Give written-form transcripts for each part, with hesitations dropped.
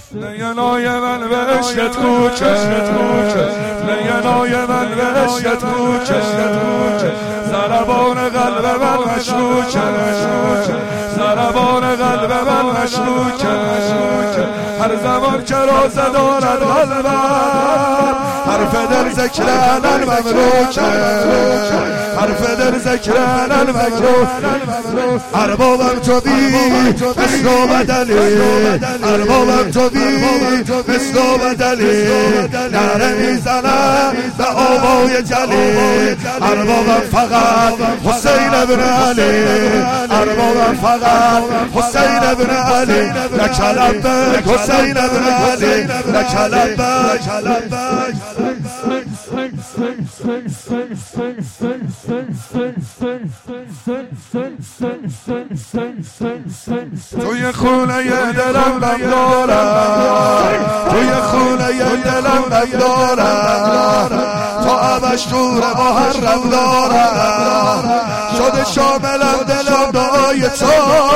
لیلای من به عشقت کوچه، لیلای من به عشقت کوچه، ضربان قلب من مشکوکه، ضربان قلب من مشکوکه. هر زمان که روزه دارد قلبم، حرف دل ذکر علل مملوکه، حرف دل ذکر علل مملوک. اربابم تو بی مثل و بدلی، اربابم تو بی مثل و بدلی، نعره میزنم به آوای جلی. اربابم فقط حسین ابن علی، اربابم فقط حسین ابن علی. لک لبیک حسین ابن علی، لک لبیک. توی خونه دلم غم دارم، توی خونه دلم غم دارم، تا ابش دور محرم دارم. شده شاملم دلم دعای تو،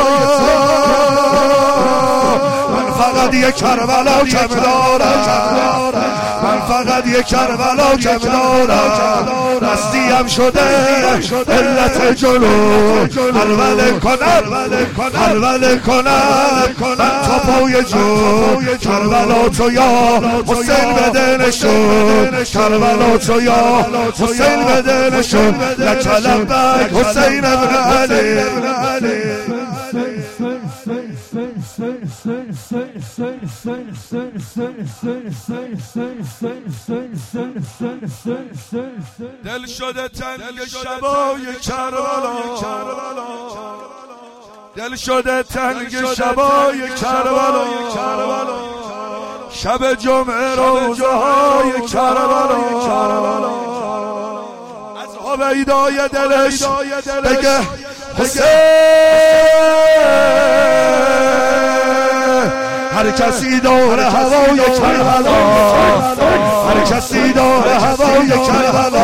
من فقط یک کربلا کم دارم، من فقط یک کربلا کم دارم. دستیم شده علت جلو، حلوله کنم حلوله کنم من تا پای جو. کربلا تو یا حسین به دلشون، کربلا تو یا حسین به دلشون. لک لبیک حسین ابن علی. دل شده تنگ شبای کربلا، دل شده تنگ شبای کربلا، شب جمعه روزه های کربلا. از هویدای دلش بگه حسین، هر کسی دور هوای کربلا، هر کسی دور هوای کربلا.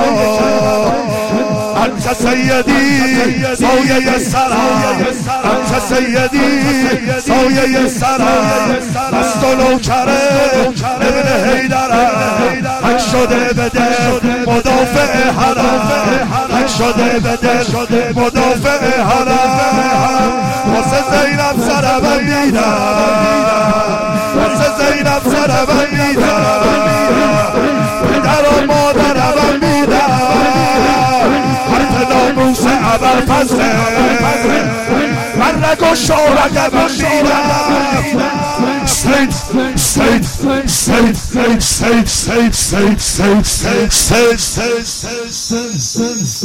انت سیدی سایه سرم، انت سیدی سایه سرم. مست و نوکره ابن حیدرم، حق شده به دل مدافع حرم، حق شده به دل مدافع حرم. واسه زینب سر بندیدم، واسه زینب سر بندیدم، پدر و مادرم میدم. حرف ناموس ابوالفضل من رگ و شورگم میدم. سید سید سید سید سید سید سید سید سید سید سید